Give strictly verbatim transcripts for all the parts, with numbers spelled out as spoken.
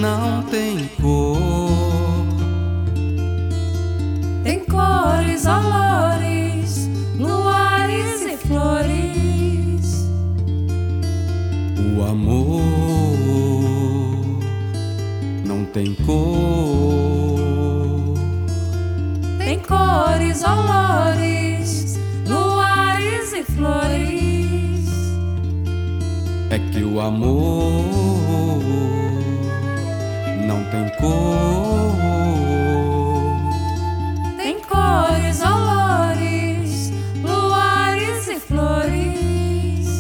não tem cor. Tem cores, olores, luares e flores. O amor não tem cor. Tem cores, olores, luares e flores. É que o amor não tem cor. Tem cores, olores, luares e flores.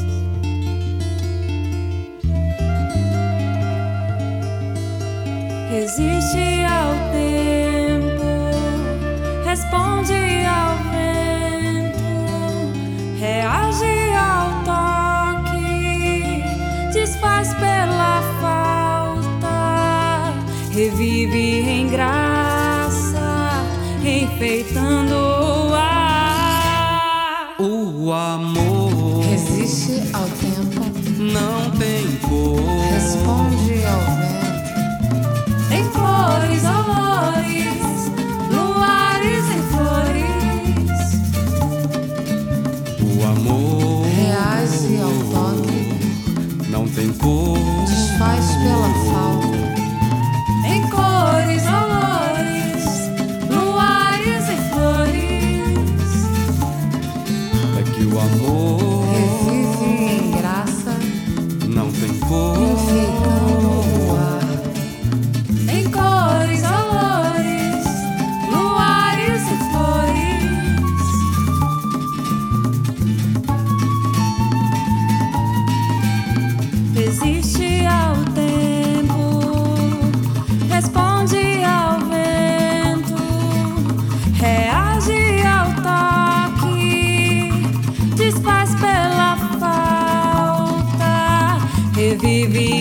Resiste ao tempo, responde ao vento, reage ao toque, desfaz pela falta, revive em graça, enfeitando o ar. O amor Resiste ao tempo, não tem cor. responde ao vento. Tem cores, olores, luares e flores. O amor Reage ao toque, não tem cor. desfaz pela falta, Tem cores, olores, luares e flores. É que o amor revive em graça, não tem cor. enfeitando o ar. Tem cores, olores, luares e flores. Resiste ao tempo, responde ao vento, reage ao toque, desfaz pela falta, revive